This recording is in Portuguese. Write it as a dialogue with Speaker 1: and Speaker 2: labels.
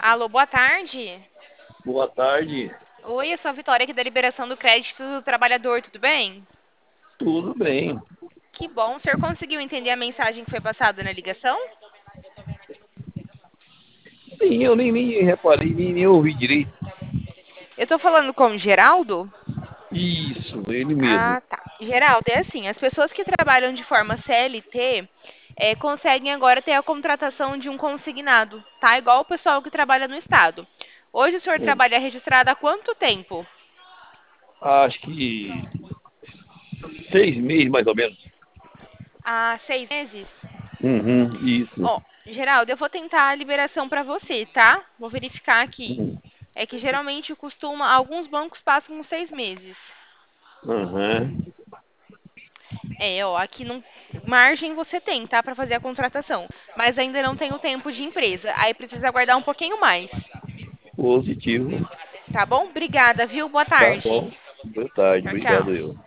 Speaker 1: Alô, boa tarde.
Speaker 2: Boa tarde.
Speaker 1: Oi, eu sou a Vitória aqui da Liberação do Crédito do Trabalhador, tudo bem?
Speaker 2: Tudo bem?
Speaker 1: Que bom. O senhor conseguiu entender a mensagem que foi passada na ligação?
Speaker 2: Sim, eu nem reparei, nem ouvi direito.
Speaker 1: Eu tô falando com o Geraldo?
Speaker 2: Isso, ele mesmo.
Speaker 1: Ah, tá. Geraldo, é assim, as pessoas que trabalham de forma CLT conseguem agora ter a contratação de um consignado, tá? Igual o pessoal que trabalha no Estado. Hoje o senhor
Speaker 2: Hum,
Speaker 1: trabalha registrado há quanto tempo?
Speaker 2: Acho que 6 meses, mais ou menos.
Speaker 1: Há 6 meses?
Speaker 2: Uhum, isso.
Speaker 1: Ó, Geraldo, eu vou tentar a liberação para você, tá? Vou verificar aqui.
Speaker 2: Hum,
Speaker 1: É que geralmente costuma, alguns bancos passam uns 6 meses.
Speaker 2: Aham.
Speaker 1: Ó, aqui não, margem você tem, tá, para fazer a contratação, mas ainda não tem o tempo de empresa. Aí precisa aguardar um pouquinho mais,
Speaker 2: Positivo.
Speaker 1: tá bom? Obrigada, viu? Boa
Speaker 2: Tá
Speaker 1: tarde.
Speaker 2: bom. Boa tarde,
Speaker 1: Tchau,
Speaker 2: obrigado
Speaker 1: tchau.
Speaker 2: eu.